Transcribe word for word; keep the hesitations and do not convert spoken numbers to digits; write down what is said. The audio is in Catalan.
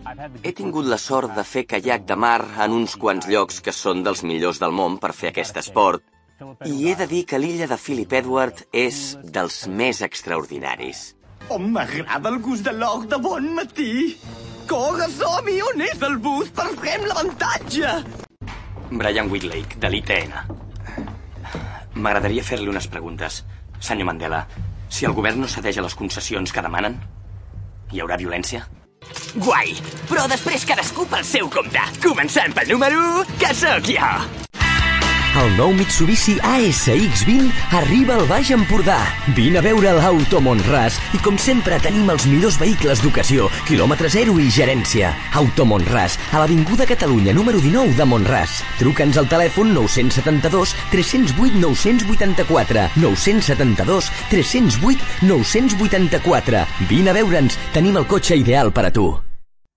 He tingut la sort de fer caiac de mar en uns quants llocs que són dels millors del món per fer aquest esport, i he de dir que l'illa de Philip Edward és dels més extraordinaris. On m'agrada el gust de l'or de bon matí! Corre, som-hi! On és el bus? Perdrem l'avantatge! Brian Whitlake, de l'I T N. M'agradaria fer-li unes preguntes. Senyor Mandela, si el govern no cedeix a les concessions que demanen, hi haurà violència? Guai, però després cadascú pel seu compte. Comencem pel número u, que sóc jo. El nou Mitsubishi A S X vint arriba al Baix Empordà. Vine a veure l'Auto Mont-ras i, com sempre, tenim els millors vehicles d'ocasió, quilòmetre zero i gerència. Auto Mont-ras, a l'Avinguda Catalunya número dinou de Mont-ras. Truca'ns al telèfon nou set dos, tres zero vuit, nou vuit quatre, nou set dos, tres zero vuit, nou vuit quatre. Vine a veure'ns, tenim el cotxe ideal per a tu.